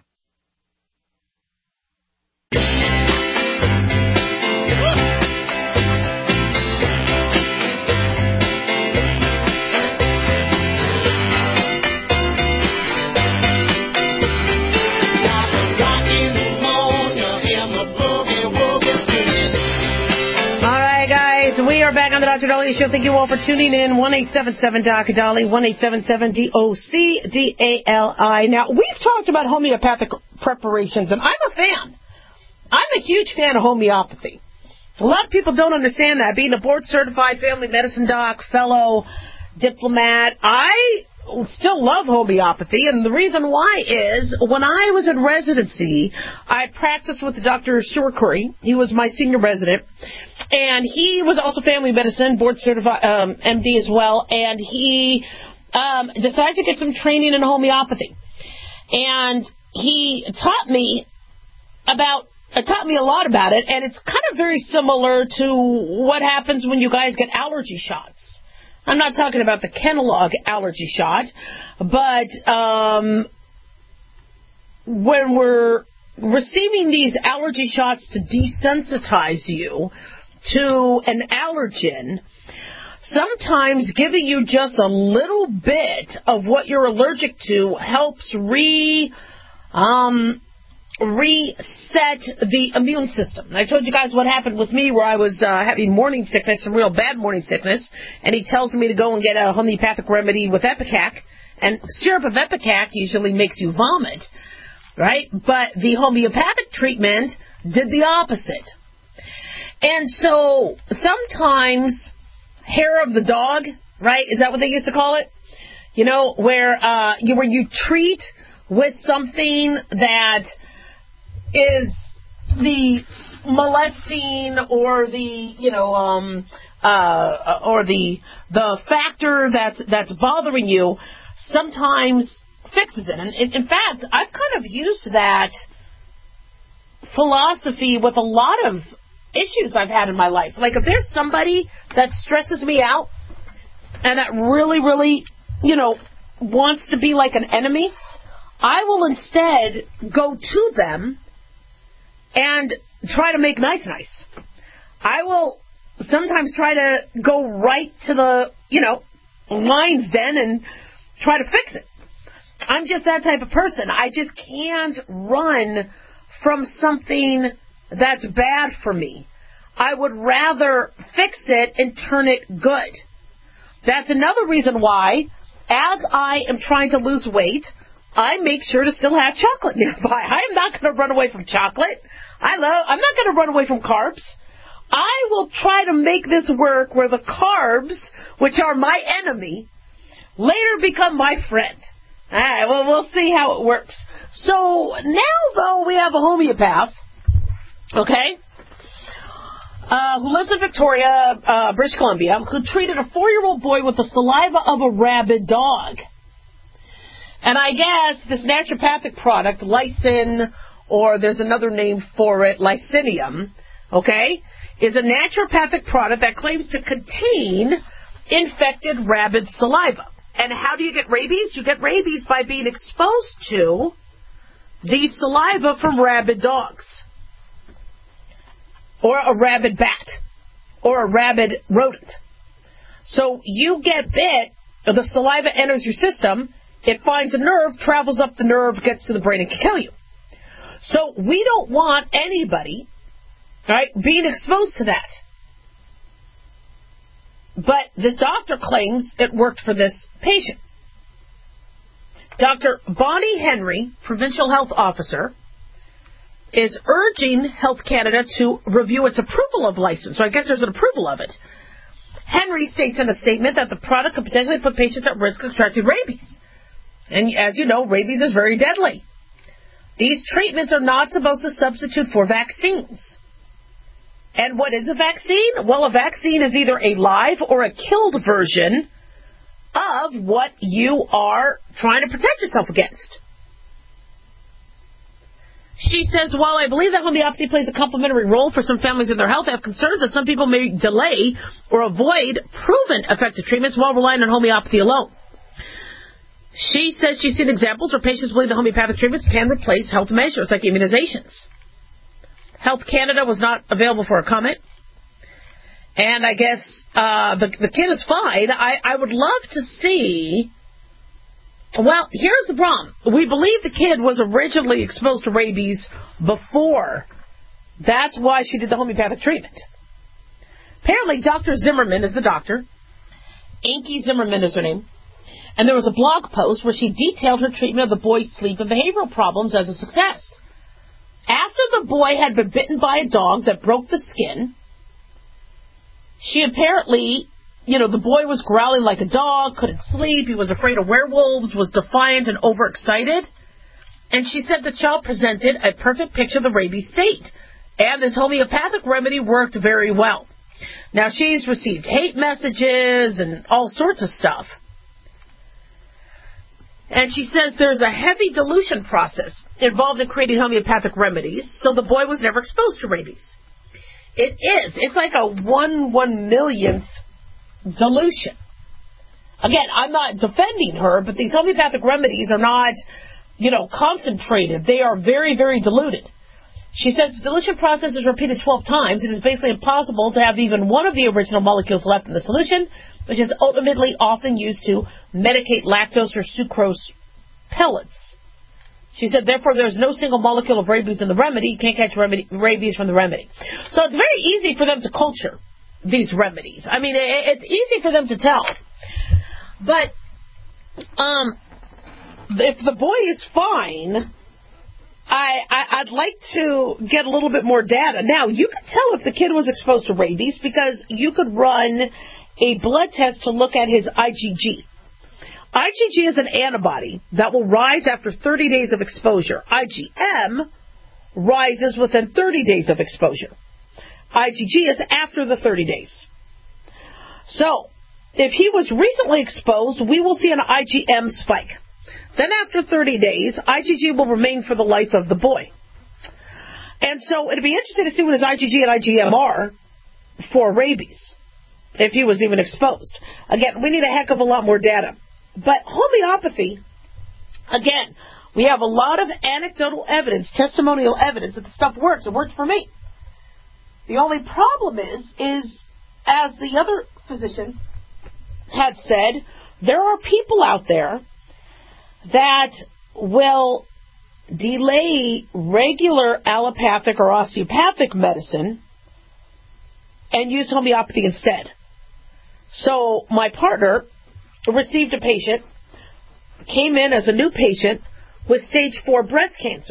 We are back on the Doctor Dahlia Show. Thank you all for tuning in. one eight seven seven D O C D A L I, one eight seven seven D O C D A L I. Now, we've talked about homeopathic preparations, and I'm a fan. I'm a huge fan of homeopathy. A lot of people don't understand that. Being a board-certified family medicine doc, fellow diplomat, I still love homeopathy, and the reason why is when I was in residency, I practiced with Doctor Stuart Curry. He was my senior resident, and he was also family medicine, board certified um, M D as well, and he um, decided to get some training in homeopathy. And he taught me about it taught me a lot about it, and it's kind of very similar to what happens when you guys get allergy shots. I'm not talking about the Kenalog allergy shot, but um, when we're receiving these allergy shots to desensitize you to an allergen, sometimes giving you just a little bit of what you're allergic to helps re um, reset the immune system. I told you guys what happened with me where I was uh, having morning sickness, some real bad morning sickness, and he tells me to go and get a homeopathic remedy with Epicac, and syrup of Epicac usually makes you vomit, right? But the homeopathic treatment did the opposite. And so sometimes hair of the dog, right? Is that what they used to call it? You know, where uh, you where you treat with something that is the molesting or the, you know, um, uh, or the the factor that's that's bothering you, sometimes fixes it. And in, in fact, I've kind of used that philosophy with a lot of issues I've had in my life. Like if there's somebody that stresses me out and that really, really, you know, wants to be like an enemy, I will instead go to them and try to make nice nice. I will sometimes try to go right to the, you know, lion's den and try to fix it. I'm just that type of person. I just can't run from something that's bad for me. I would rather fix it and turn it good. That's another reason why, as I am trying to lose weight, I make sure to still have chocolate nearby. I am not going to run away from chocolate. I love, I'm not going to run away from carbs. I will try to make this work where the carbs, which are my enemy, later become my friend. All right, well, we'll see how it works. So now, though, we have a homeopath, okay, uh, who lives in Victoria, uh, British Columbia, who treated a four-year-old boy with the saliva of a rabid dog. And I guess this naturopathic product, Lysin, or there's another name for it, Lysinium, okay, is a naturopathic product that claims to contain infected rabid saliva. And how do you get rabies? You get rabies by being exposed to the saliva from rabid dogs, or a rabid bat, or a rabid rodent. So you get bit, the saliva enters your system, it finds a nerve, travels up the nerve, gets to the brain, and can kill you. So we don't want anybody, right, being exposed to that. But this doctor claims it worked for this patient. Doctor Bonnie Henry, Provincial Health Officer, is urging Health Canada to review its approval of license. So I guess there's an approval of it. Henry states in a statement that the product could potentially put patients at risk of contracting rabies. And as you know, rabies is very deadly. These treatments are not supposed to substitute for vaccines. And what is a vaccine? Well, a vaccine is either a live or a killed version of what you are trying to protect yourself against. She says, while I believe that homeopathy plays a complementary role for some families in their health, I have concerns that some people may delay or avoid proven effective treatments while relying on homeopathy alone. She says she's seen examples where patients believe the homeopathic treatments can replace health measures like immunizations. Health Canada was not available for a comment. And I guess uh, the, the kid is fine. I, I would love to see... Well, here's the problem. We believe the kid was originally exposed to rabies before. That's why she did the homeopathic treatment. Apparently, Doctor Zimmerman is the doctor. Inky Zimmerman is her name. And there was a blog post where she detailed her treatment of the boy's sleep and behavioral problems as a success. After the boy had been bitten by a dog that broke the skin, she apparently, you know, the boy was growling like a dog, couldn't sleep, he was afraid of werewolves, was defiant and overexcited. And she said the child presented a perfect picture of the rabies state. And this homeopathic remedy worked very well. Now, she's received hate messages and all sorts of stuff. And she says there's a heavy dilution process involved in creating homeopathic remedies, so the boy was never exposed to rabies. It is. It's like a one one millionth dilution. Again, I'm not defending her, but these homeopathic remedies are not, you know, concentrated. They are very, very diluted. She says the dilution process is repeated twelve times. It is basically impossible to have even one of the original molecules left in the solution, which is ultimately often used to medicate lactose or sucrose pellets. She said, therefore, there's no single molecule of rabies in the remedy. You can't catch remedy, rabies from the remedy. So it's very easy for them to culture these remedies. I mean, it, it's easy for them to tell. But um, if the boy is fine, I, I, I'd like to get a little bit more data. Now, you can tell if the kid was exposed to rabies because you could run a blood test to look at his I G G. I G G is an antibody that will rise after thirty days of exposure. I G M rises within thirty days of exposure. I G G is after the thirty days. So, if he was recently exposed, we will see an I G M spike. Then after thirty days, I G G will remain for the life of the boy. And so it'd be interesting to see what his I G G and I G M are for rabies, if he was even exposed. Again, we need a heck of a lot more data. But homeopathy, again, we have a lot of anecdotal evidence, testimonial evidence that the stuff works. It worked for me. The only problem is, is as the other physician had said, there are people out there that will delay regular allopathic or osteopathic medicine and use homeopathy instead. So my partner received a patient, came in as a new patient with stage four breast cancer.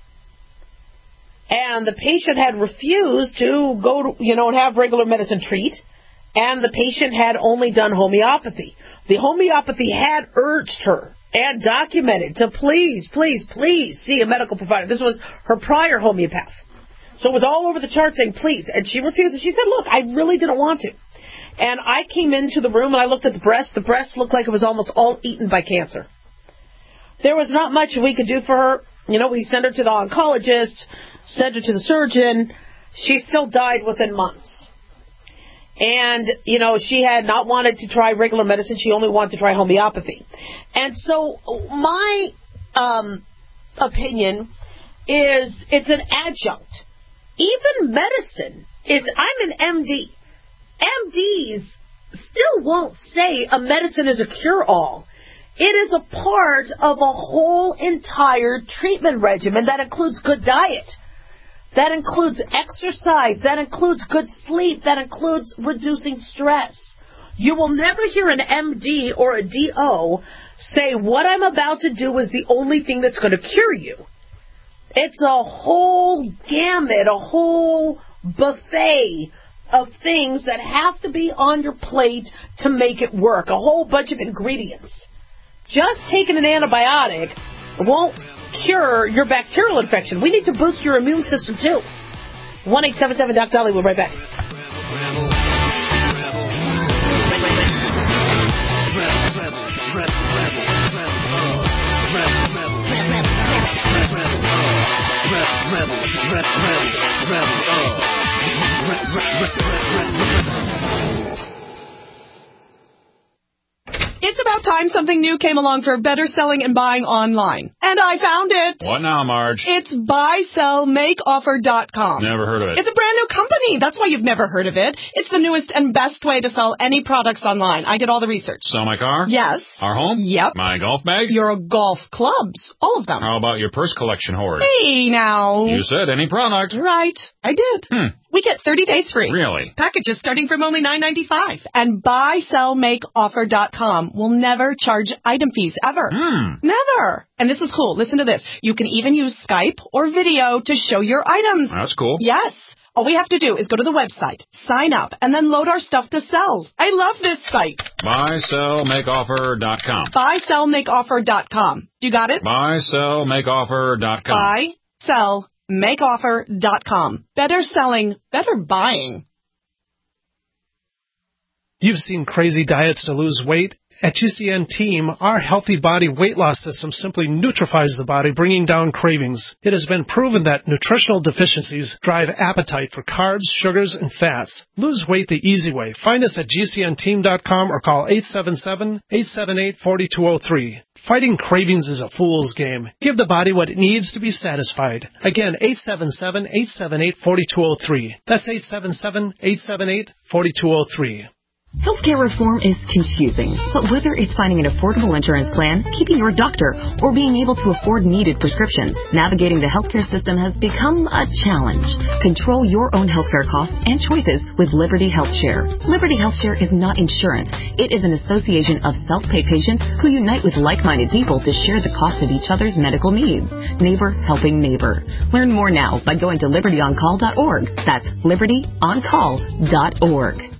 And the patient had refused to go to, you know, and have regular medicine treat, and the patient had only done homeopathy. The homeopathy had urged her and documented to please, please, please see a medical provider. This was her prior homeopath. So it was all over the chart saying please, and she refused. And she said, look, I really didn't want to. And I came into the room and I looked at the breast. The breast looked like it was almost all eaten by cancer. There was not much we could do for her. You know, we sent her to the oncologist, sent her to the surgeon. She still died within months. And, you know, she had not wanted to try regular medicine. She only wanted to try homeopathy. And so my um, opinion is it's an adjunct. Even medicine is, I'm an M D. M Ds still won't say a medicine is a cure-all. It is a part of a whole entire treatment regimen that includes good diet, that includes exercise, that includes good sleep, that includes reducing stress. You will never hear an M D or a D O say, what I'm about to do is the only thing that's going to cure you. It's a whole gamut, a whole buffet of things that have to be on your plate to make it work. A whole bunch of ingredients. Just taking an antibiotic won't cure your bacterial infection. We need to boost your immune system too. one eight seven seven Doc Dolly. We'll be right back. It's about time something new came along for better selling and buying online. And I found it. What now, Marge? It's buy sell make offer dot com. Never heard of it. It's a brand new company. That's why you've never heard of it. It's the newest and best way to sell any products online. I did all the research. Sell my car? Yes. Our home? Yep. My golf bag? Your golf clubs. All of them. How about your purse collection hoard? Hey, now. You said any product. Right. I did. Hmm. We get thirty days free. Really? Packages starting from only nine ninety-five. And buy sell make offer dot com will never charge item fees ever. Hmm. Never. And this is cool. Listen to this. You can even use Skype or video to show your items. That's cool. Yes. All we have to do is go to the website, sign up, and then load our stuff to sell. I love this site. buy sell make offer dot com. buy sell make offer dot com. You got it? buy sell make offer dot com. buy sell make offer dot com. Better selling, better buying. You've seen crazy diets to lose weight. At G C N Team, our healthy body weight loss system simply neutralizes the body, bringing down cravings. It has been proven that nutritional deficiencies drive appetite for carbs, sugars, and fats. Lose weight the easy way. Find us at G C N team dot com or call eight seven seven, eight seven eight, four two zero three. Fighting cravings is a fool's game. Give the body what it needs to be satisfied. Again, eight seven seven, eight seven eight, four two zero three. That's eight seven seven, eight seven eight, four two zero three. Healthcare reform is confusing, but whether it's finding an affordable insurance plan, keeping your doctor, or being able to afford needed prescriptions, navigating the healthcare system has become a challenge. Control your own healthcare costs and choices with Liberty HealthShare. Liberty HealthShare is not insurance. It is an association of self-pay patients who unite with like-minded people to share the cost of each other's medical needs. Neighbor helping neighbor. Learn more now by going to liberty on call dot org. That's liberty on call dot org.